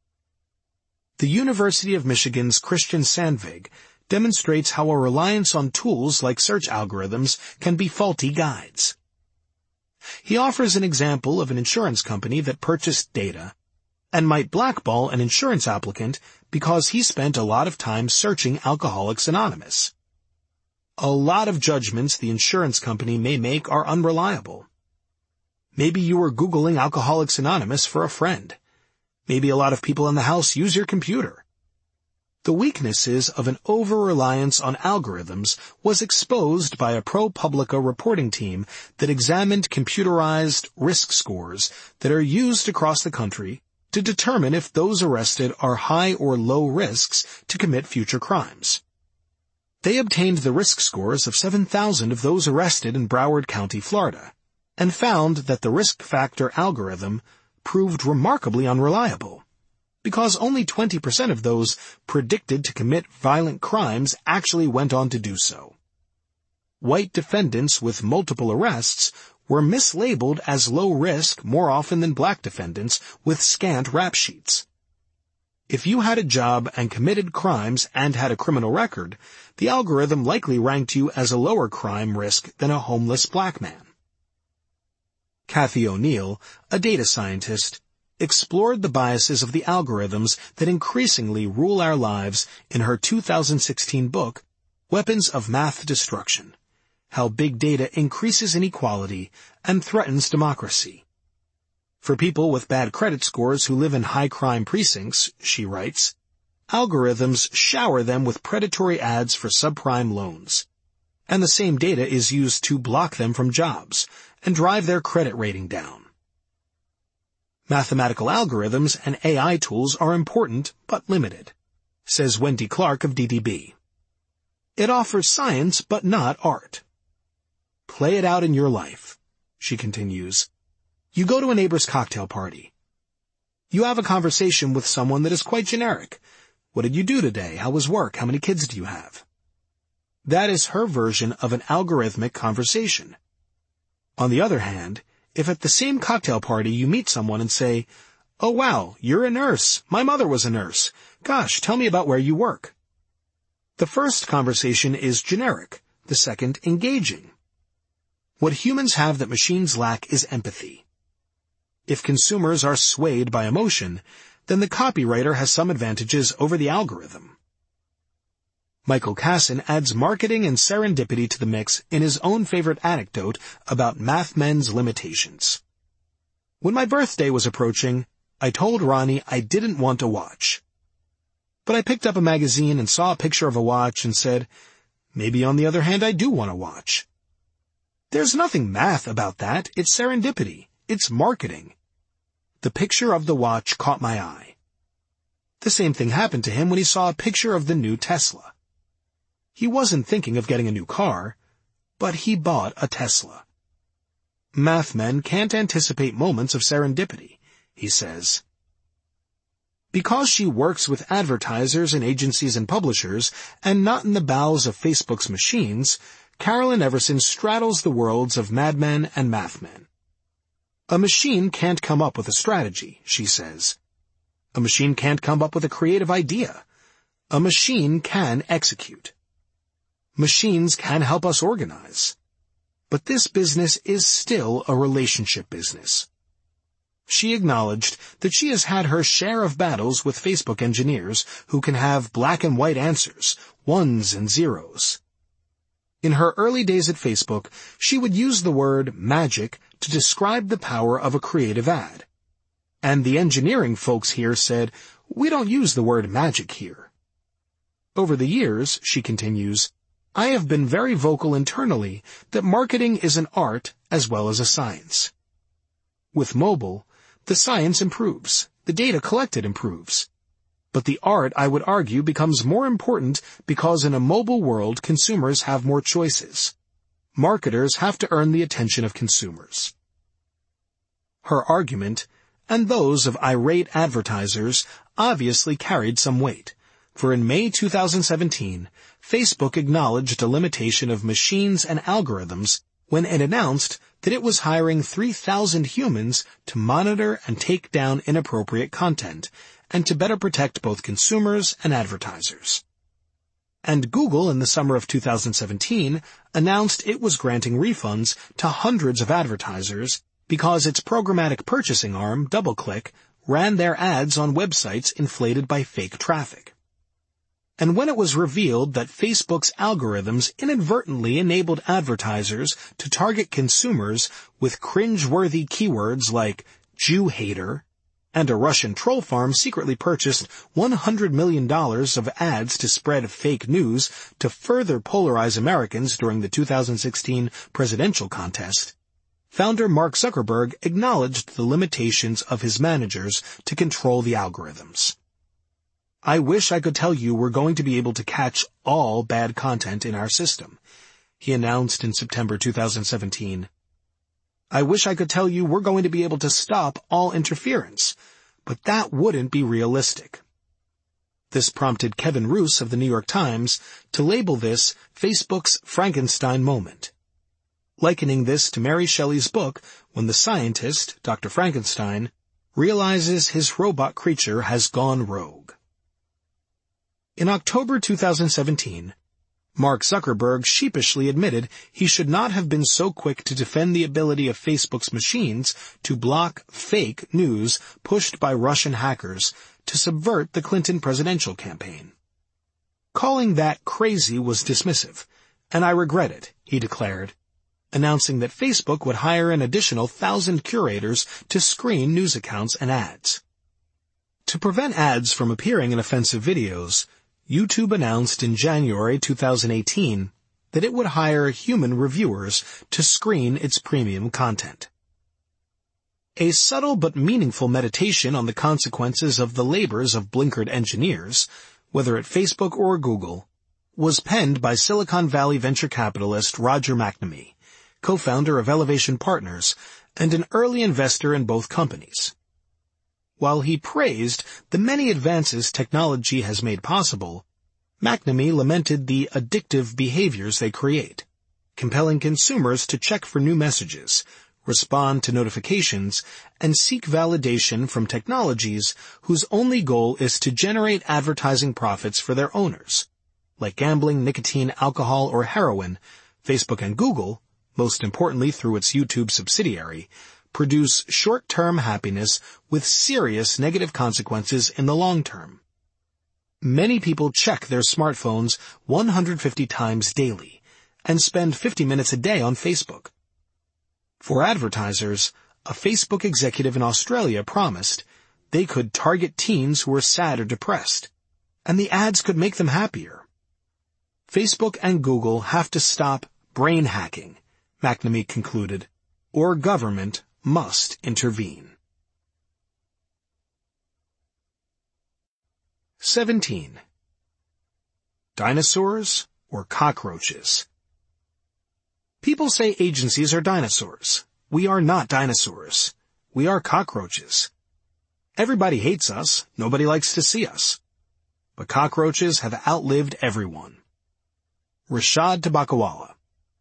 The University of Michigan's Christian Sandvig demonstrates how a reliance on tools like search algorithms can be faulty guides. He offers an example of an insurance company that purchased data and might blackball an insurance applicant because he spent a lot of time searching Alcoholics Anonymous. A lot of judgments the insurance company may make are unreliable. Maybe you were Googling Alcoholics Anonymous for a friend. Maybe a lot of people in the house use your computer. The weaknesses of an over-reliance on algorithms was exposed by a ProPublica reporting team that examined computerized risk scores that are used across the country to determine if those arrested are high or low risks to commit future crimes. They obtained the risk scores of seven thousand of those arrested in Broward County, Florida, and found that the risk factor algorithm proved remarkably unreliable, because only twenty percent of those predicted to commit violent crimes actually went on to do so. White defendants with multiple arrests were mislabeled as low risk more often than black defendants with scant rap sheets. If you had a job and committed crimes and had a criminal record, the algorithm likely ranked you as a lower crime risk than a homeless black man. Kathy O'Neill, a data scientist, explored the biases of the algorithms that increasingly rule our lives in her two thousand sixteen book, Weapons of Math Destruction: How Big Data Increases Inequality and Threatens Democracy. For people with bad credit scores who live in high-crime precincts, she writes, algorithms shower them with predatory ads for subprime loans, and the same data is used to block them from jobs and drive their credit rating down. Mathematical algorithms and A I tools are important but limited, says Wendy Clark of D D B. It offers science but not art. Play it out in your life, she continues. You go to a neighbor's cocktail party. You have a conversation with someone that is quite generic. What did you do today? How was work? How many kids do you have? That is her version of an algorithmic conversation. On the other hand, if at the same cocktail party you meet someone and say, oh wow, you're a nurse. My mother was a nurse. Gosh, tell me about where you work. The first conversation is generic, the second engaging. What humans have that machines lack is empathy. If consumers are swayed by emotion, then the copywriter has some advantages over the algorithm. Michael Kasson adds marketing and serendipity to the mix in his own favorite anecdote about mathmen's limitations. When my birthday was approaching, I told Ronnie I didn't want a watch. But I picked up a magazine and saw a picture of a watch and said, maybe on the other hand I do want a watch. There's nothing math about that. It's serendipity. It's marketing. The picture of the watch caught my eye. The same thing happened to him when he saw a picture of the new Tesla. He wasn't thinking of getting a new car, but he bought a Tesla. Mathmen can't anticipate moments of serendipity, he says. Because she works with advertisers and agencies and publishers, and not in the bowels of Facebook's machines, Carolyn Everson straddles the worlds of madmen and mathmen. A machine can't come up with a strategy, she says. A machine can't come up with a creative idea. A machine can execute. Machines can help us organize. But this business is still a relationship business. She acknowledged that she has had her share of battles with Facebook engineers who can have black and white answers, ones and zeros. In her early days at Facebook, she would use the word magic to describe the power of a creative ad. And the engineering folks here said, "We don't use the word magic here." Over the years, she continues, I have been very vocal internally that marketing is an art as well as a science. With mobile, the science improves, the data collected improves. But the art, I would argue, becomes more important because in a mobile world, consumers have more choices. Marketers have to earn the attention of consumers. Her argument, and those of irate advertisers, obviously carried some weight, for in May two thousand seventeen, Facebook acknowledged a limitation of machines and algorithms when it announced that it was hiring three thousand humans to monitor and take down inappropriate content, and to better protect both consumers and advertisers. And Google in the summer of two thousand seventeen announced it was granting refunds to hundreds of advertisers because its programmatic purchasing arm, DoubleClick, ran their ads on websites inflated by fake traffic. And when it was revealed that Facebook's algorithms inadvertently enabled advertisers to target consumers with cringe-worthy keywords like Jew hater, and a Russian troll farm secretly purchased one hundred million dollars of ads to spread fake news to further polarize Americans during the two thousand sixteen presidential contest, founder Mark Zuckerberg acknowledged the limitations of his managers to control the algorithms. I wish I could tell you we're going to be able to catch all bad content in our system, he announced in September two thousand seventeen. I wish I could tell you we're going to be able to stop all interference, but that wouldn't be realistic. This prompted Kevin Roose of the New York Times to label this Facebook's Frankenstein moment, likening this to Mary Shelley's book when the scientist, Doctor Frankenstein, realizes his robot creature has gone rogue. In October two thousand seventeen, Mark Zuckerberg sheepishly admitted he should not have been so quick to defend the ability of Facebook's machines to block fake news pushed by Russian hackers to subvert the Clinton presidential campaign. Calling that crazy was dismissive, and I regret it, he declared, announcing that Facebook would hire an additional thousand curators to screen news accounts and ads. To prevent ads from appearing in offensive videos, YouTube announced in January two thousand eighteen that it would hire human reviewers to screen its premium content. A subtle but meaningful meditation on the consequences of the labors of blinkered engineers, whether at Facebook or Google, was penned by Silicon Valley venture capitalist Roger McNamee, co-founder of Elevation Partners and an early investor in both companies. While he praised the many advances technology has made possible, McNamee lamented the addictive behaviors they create, compelling consumers to check for new messages, respond to notifications, and seek validation from technologies whose only goal is to generate advertising profits for their owners. Like gambling, nicotine, alcohol, or heroin, Facebook and Google, most importantly through its YouTube subsidiary, produce short-term happiness with serious negative consequences in the long term. Many people check their smartphones one hundred fifty times daily and spend fifty minutes a day on Facebook. For advertisers, a Facebook executive in Australia promised they could target teens who were sad or depressed, and the ads could make them happier. Facebook and Google have to stop brain hacking, McNamee concluded, or government must intervene. seventeen. Dinosaurs or cockroaches? People say agencies are dinosaurs. We are not dinosaurs. We are cockroaches. Everybody hates us. Nobody likes to see us. But cockroaches have outlived everyone. Rashad Tabakawala.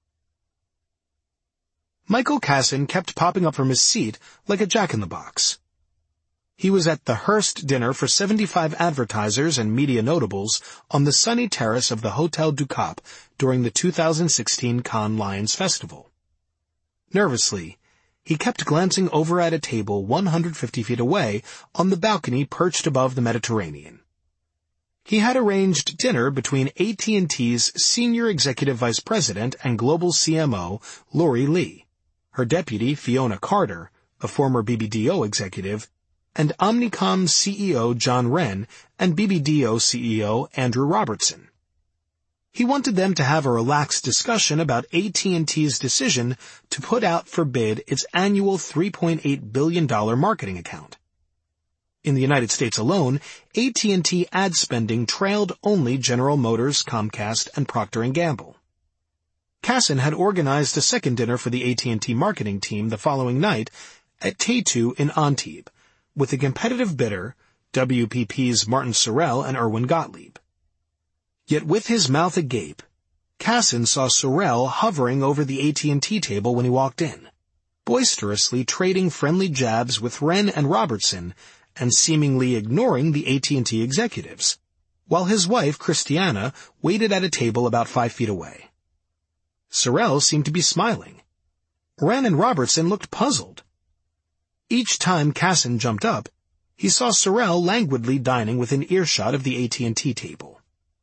Michael Kasson kept popping up from his seat like a jack-in-the-box. He was at the Hearst dinner for seventy-five advertisers and media notables on the sunny terrace of the Hotel du Cap during the two thousand sixteen Cannes Lions Festival. Nervously, he kept glancing over at a table one hundred fifty feet away on the balcony perched above the Mediterranean. He had arranged dinner between A T and T's Senior Executive Vice President and Global C M O, Lori Lee, her deputy, Fiona Carter, a former B B D O executive, and Omnicom C E O John Wren and B B D O C E O Andrew Robertson. He wanted them to have a relaxed discussion about A T and T's decision to put out for bid its annual three point eight billion dollars marketing account. In the United States alone, A T and T ad spending trailed only General Motors, Comcast, and Procter and Gamble. Kasson had organized a second dinner for the A T and T marketing team the following night at Taytu in Antibes, with a competitive bidder, W P P's Martin Sorrell and Erwin Gottlieb. Yet with his mouth agape, Kasson saw Sorrell hovering over the A T and T table when he walked in, boisterously trading friendly jabs with Wren and Robertson and seemingly ignoring the A T and T executives, while his wife, Christiana, waited at a table about five feet away. Sorrell seemed to be smiling. Wren and Robertson looked puzzled. Each time Kasson jumped up, he saw Sorrell languidly dining within earshot of the A T and T table.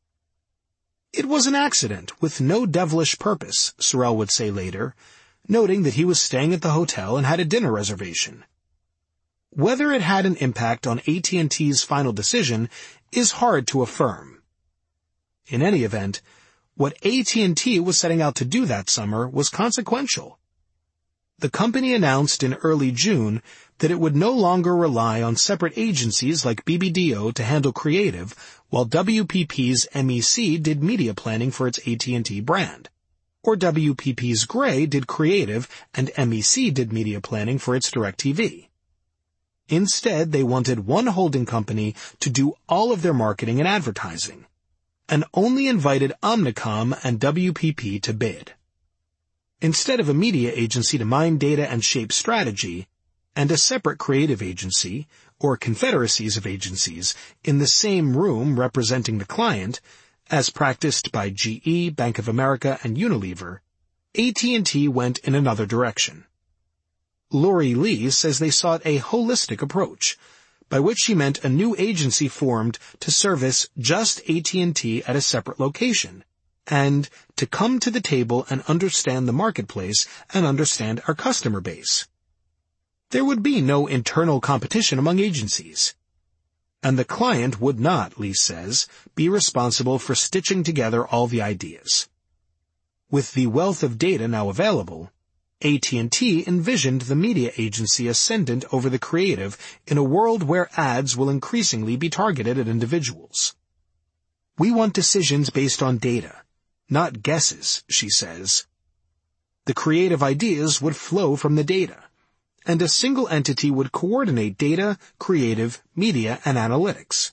It was an accident with no devilish purpose, Sorrell would say later, noting that he was staying at the hotel and had a dinner reservation. Whether it had an impact on A T and T's final decision is hard to affirm. In any event, what A T and T was setting out to do that summer was consequential. The company announced in early June that it would no longer rely on separate agencies like B B D O to handle creative, while W P P's M E C did media planning for its A T and T brand, or W P P's Gray did creative and M E C did media planning for its DirecTV. Instead, they wanted one holding company to do all of their marketing and advertising, and only invited Omnicom and W P P to bid. Instead of a media agency to mine data and shape strategy, and a separate creative agency, or confederacies of agencies, in the same room representing the client, as practiced by G E, Bank of America, and Unilever, A T and T went in another direction. Lori Lee says they sought a holistic approach, by which she meant a new agency formed to service just A T and T at a separate location, and to come to the table and understand the marketplace and understand our customer base. There would be no internal competition among agencies. And the client would not, Lee says, be responsible for stitching together all the ideas. With the wealth of data now available, A T and T envisioned the media agency ascendant over the creative in a world where ads will increasingly be targeted at individuals. We want decisions based on data, not guesses, she says. The creative ideas would flow from the data, and a single entity would coordinate data, creative, media, and analytics.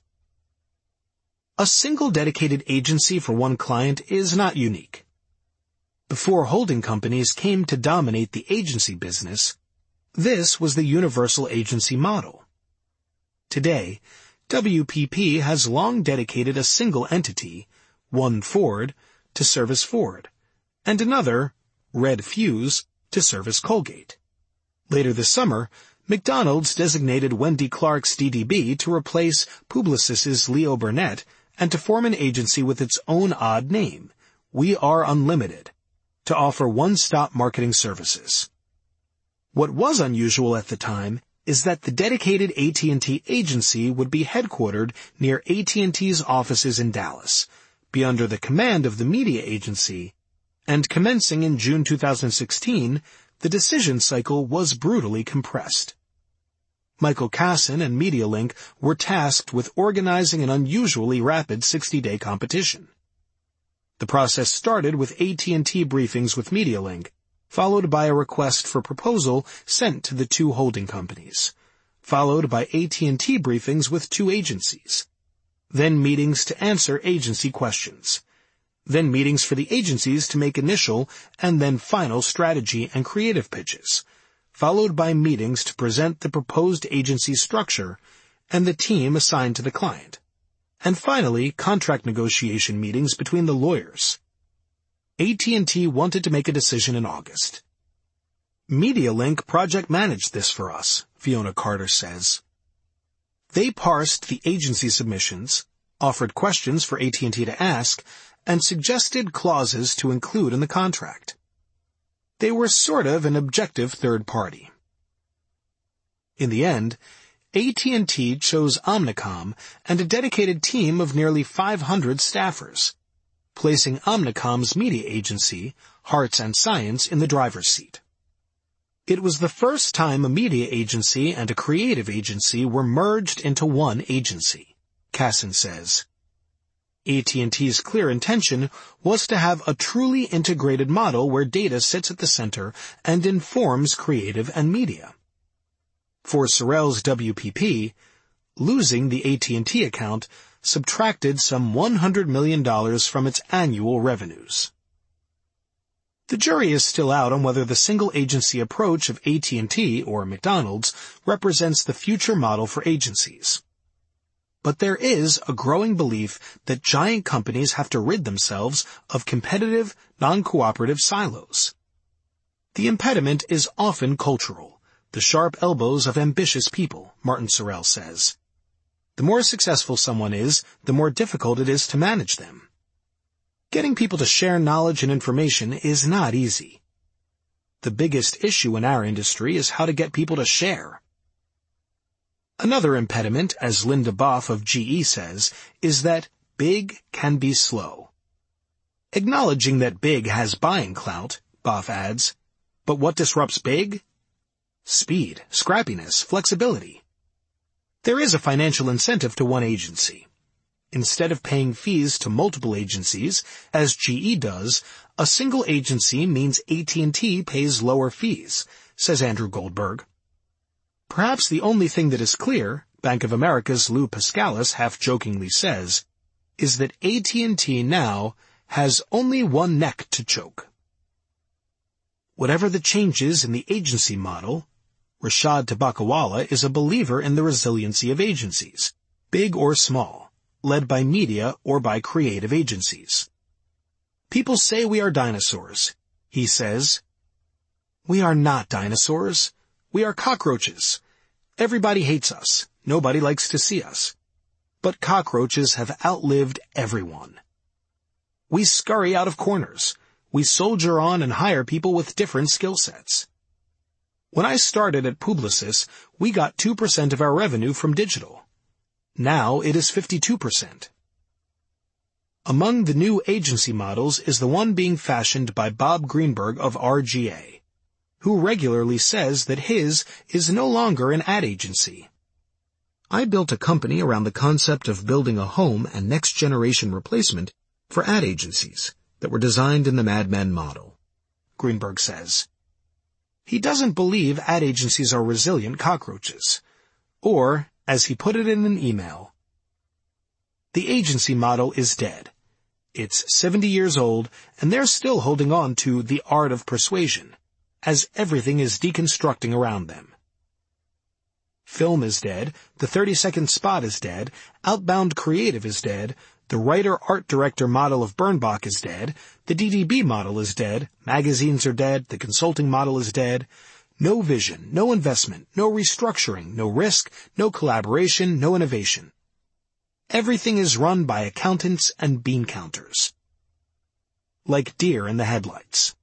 A single dedicated agency for one client is not unique. Before holding companies came to dominate the agency business, this was the universal agency model. Today, W P P has long dedicated a single entity, one Ford, to service Ford, and another, Red Fuse, to service Colgate. Later this summer, McDonald's designated Wendy Clark's D D B to replace Publicis's Leo Burnett and to form an agency with its own odd name, We Are Unlimited, to offer one-stop marketing services. What was unusual at the time is that the dedicated A T and T agency would be headquartered near A T and T's offices in Dallas, be under the command of the media agency, and commencing in June two thousand sixteen, the decision cycle was brutally compressed. Michael Kasson and MediaLink were tasked with organizing an unusually rapid sixty-day competition. The process started with A T and T briefings with MediaLink, followed by a request for proposal sent to the two holding companies, followed by A T and T briefings with two agencies, then meetings to answer agency questions, then meetings for the agencies to make initial and then final strategy and creative pitches, followed by meetings to present the proposed agency structure and the team assigned to the client, and finally contract negotiation meetings between the lawyers. A T and T wanted to make a decision in August. MediaLink project managed this for us, Fiona Carter says. They parsed the agency submissions, offered questions for A T and T to ask, and suggested clauses to include in the contract. They were sort of an objective third party. In the end, A T and T chose Omnicom and a dedicated team of nearly five hundred staffers, placing Omnicom's media agency, Hearts and Science, in the driver's seat. It was the first time a media agency and a creative agency were merged into one agency, Casson says. A T and T's clear intention was to have a truly integrated model where data sits at the center and informs creative and media. For Sorrell's W P P, losing the A T and T account subtracted some one hundred million dollars from its annual revenues. The jury is still out on whether the single-agency approach of A T and T or McDonald's represents the future model for agencies. But there is a growing belief that giant companies have to rid themselves of competitive, non-cooperative silos. The impediment is often cultural, the sharp elbows of ambitious people, Martin Sorrell says. The more successful someone is, the more difficult it is to manage them. Getting people to share knowledge and information is not easy. The biggest issue in our industry is how to get people to share. Another impediment, as Linda Boff of G E says, is that big can be slow. Acknowledging that big has buying clout, Boff adds, but what disrupts big? Speed, scrappiness, flexibility. There is a financial incentive to one agency. Instead of paying fees to multiple agencies, as G E does, a single agency means A T and T pays lower fees, says Andrew Goldberg. Perhaps the only thing that is clear, Bank of America's Lou Pascalis half-jokingly says, is that A T and T now has only one neck to choke. Whatever the changes in the agency model, Rashad Tabakawala is a believer in the resiliency of agencies, big or small, led by media or by creative agencies. People say we are dinosaurs. He says, "We are not dinosaurs. We are cockroaches. Everybody hates us. Nobody likes to see us. But cockroaches have outlived everyone. We scurry out of corners. We soldier on and hire people with different skill sets. When I started at Publicis, we got two percent of our revenue from digital. Now it is fifty-two percent. Among the new agency models is the one being fashioned by Bob Greenberg of R G A, who regularly says that his is no longer an ad agency. I built a company around the concept of building a home and next-generation replacement for ad agencies that were designed in the Mad Men model, Greenberg says. He doesn't believe ad agencies are resilient cockroaches, or, as he put it in an email, the agency model is dead. It's seventy years old, and they're still holding on to the art of persuasion, as everything is deconstructing around them. Film is dead, the thirty-second spot is dead, outbound creative is dead, the writer-art director model of Bernbach is dead, the D D B model is dead, magazines are dead, the consulting model is dead. No vision, no investment, no restructuring, no risk, no collaboration, no innovation. Everything is run by accountants and bean counters. Like deer in the headlights.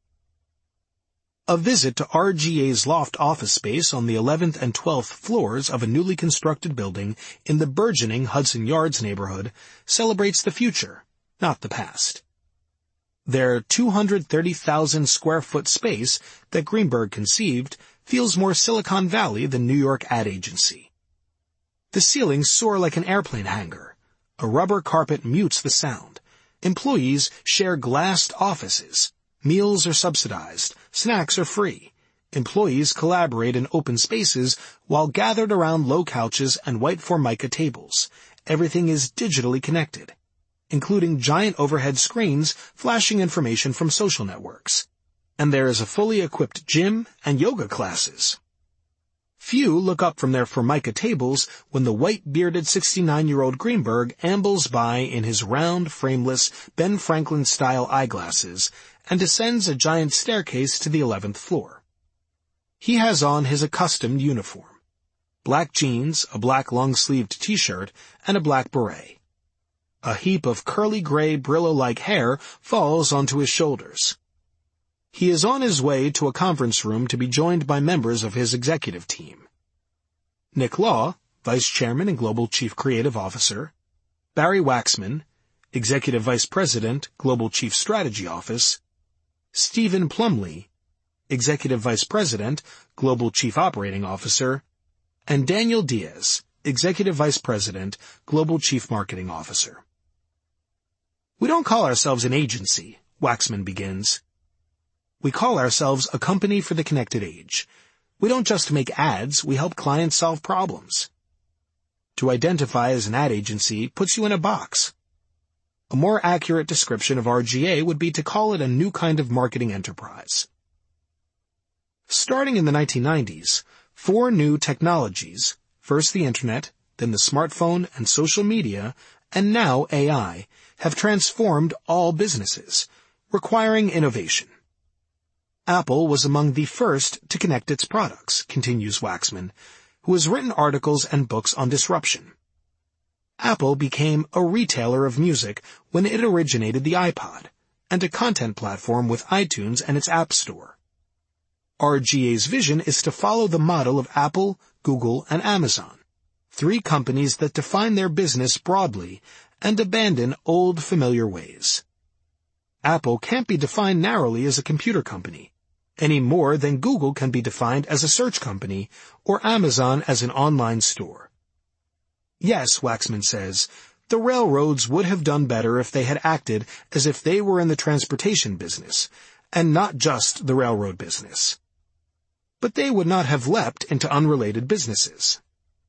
A visit to R G A's loft office space on the eleventh and twelfth floors of a newly constructed building in the burgeoning Hudson Yards neighborhood celebrates the future, not the past. Their two hundred thirty thousand square foot space that Greenberg conceived feels more Silicon Valley than New York ad agency. The ceilings soar like an airplane hangar. A rubber carpet mutes the sound. Employees share glassed offices. Meals are subsidized. Snacks are free. Employees collaborate in open spaces while gathered around low couches and white Formica tables. Everything is digitally connected. including giant overhead screens flashing information from social networks. And there is a fully equipped gym and yoga classes. Few look up from their Formica tables when the white-bearded sixty-nine-year-old Greenberg ambles by in his round, frameless, Ben Franklin-style eyeglasses and descends a giant staircase to the eleventh floor. He has on his accustomed uniform: black jeans, a black long-sleeved t-shirt, and a black beret. A heap of curly gray Brillo-like hair falls onto his shoulders. He is on his way to a conference room to be joined by members of his executive team. Nick Law, Vice Chairman and Global Chief Creative Officer, Barry Waxman, Executive Vice President, Global Chief Strategy Office, Stephen Plumley, Executive Vice President, Global Chief Operating Officer, and Daniel Diaz, Executive Vice President, Global Chief Marketing Officer. "We don't call ourselves an agency," Waxman begins. "We call ourselves a company for the connected age. We don't just make ads, we help clients solve problems." To identify as an ad agency puts you in a box. A more accurate description of R G A would be to call it a new kind of marketing enterprise. Starting in the nineteen nineties, four new technologies, first the Internet, then the smartphone and social media, and now A I, have transformed all businesses, requiring innovation. Apple was among the first to connect its products, continues Waxman, who has written articles and books on disruption. Apple became a retailer of music when it originated the iPod, and a content platform with iTunes and its App Store. R G A's vision is to follow the model of Apple, Google, and Amazon, three companies that define their business broadly and abandon old familiar ways. Apple can't be defined narrowly as a computer company, any more than Google can be defined as a search company or Amazon as an online store. Yes, Waxman says, the railroads would have done better if they had acted as if they were in the transportation business, and not just the railroad business. But they would not have leapt into unrelated businesses.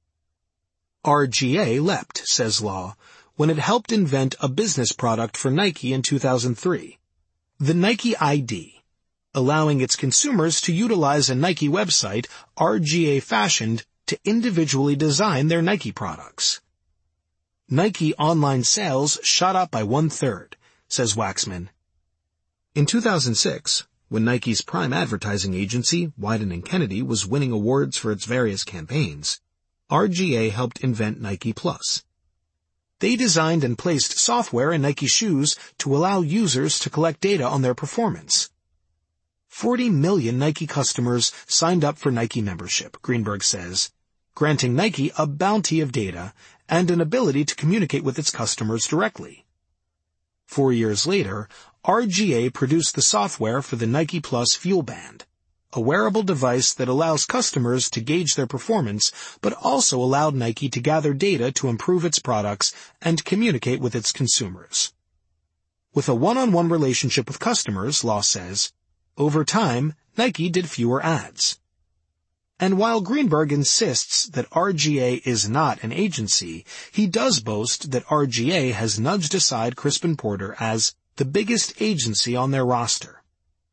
R G A leapt, says Law, when it helped invent a business product for Nike in two thousand three, the Nike I D. Allowing its consumers to utilize a Nike website R G A fashioned to individually design their Nike products. Nike online sales shot up by one-third, says Waxman. In two thousand six, when Nike's prime advertising agency, Wieden and Kennedy, was winning awards for its various campaigns, R G A helped invent Nike Plus. They designed and placed software in Nike shoes to allow users to collect data on their performance. Forty million Nike customers signed up for Nike membership, Greenberg says, granting Nike a bounty of data and an ability to communicate with its customers directly. Four years later, R G A produced the software for the Nike Plus Fuel Band, a wearable device that allows customers to gauge their performance, but also allowed Nike to gather data to improve its products and communicate with its consumers. With a one-on-one relationship with customers, Law says, over time, Nike did fewer ads. And while Greenberg insists that R G A is not an agency, he does boast that R G A has nudged aside Crispin Porter as the biggest agency on their roster.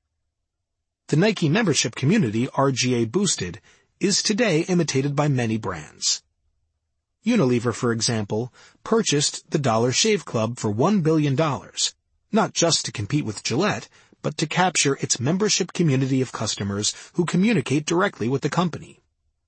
The Nike membership community R G A boosted is today imitated by many brands. Unilever, for example, purchased the Dollar Shave Club for one billion dollars, not just to compete with Gillette, but to capture its membership community of customers who communicate directly with the company.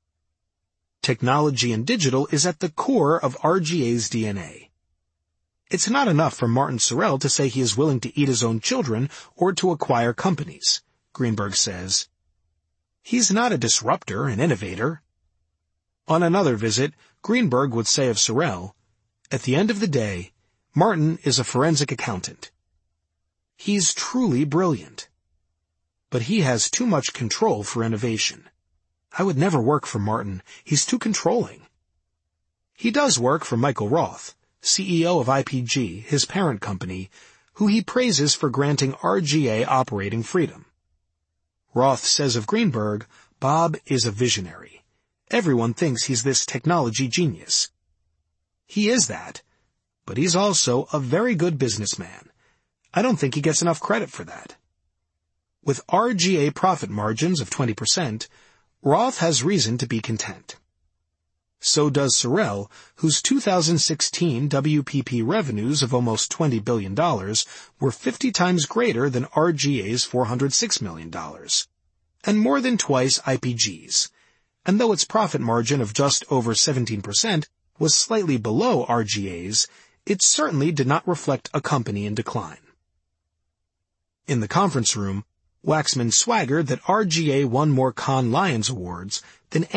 Technology and digital is at the core of R G A's D N A. It's not enough for Martin Sorrell to say he is willing to eat his own children or to acquire companies, Greenberg says. He's not a disruptor, an innovator. On another visit, Greenberg would say of Sorrell, at the end of the day, Martin is a forensic accountant. He's truly brilliant. But he has too much control for innovation. I would never work for Martin. He's too controlling. He does work for Michael Roth, C E O of I P G, his parent company, who he praises for granting R G A operating freedom. Roth says of Greenberg, Bob is a visionary. Everyone thinks he's this technology genius. He is that, but he's also a very good businessman. I don't think he gets enough credit for that. With R G A profit margins of twenty percent, Roth has reason to be content. So does Sorel, whose two thousand sixteen W P P revenues of almost twenty billion dollars were fifty times greater than R G A's four hundred six million dollars, and more than twice I P G's. And though its profit margin of just over seventeen percent was slightly below R G A's, it certainly did not reflect a company in decline. In the conference room, Waxman swaggered that R G A won more Cannes Lions awards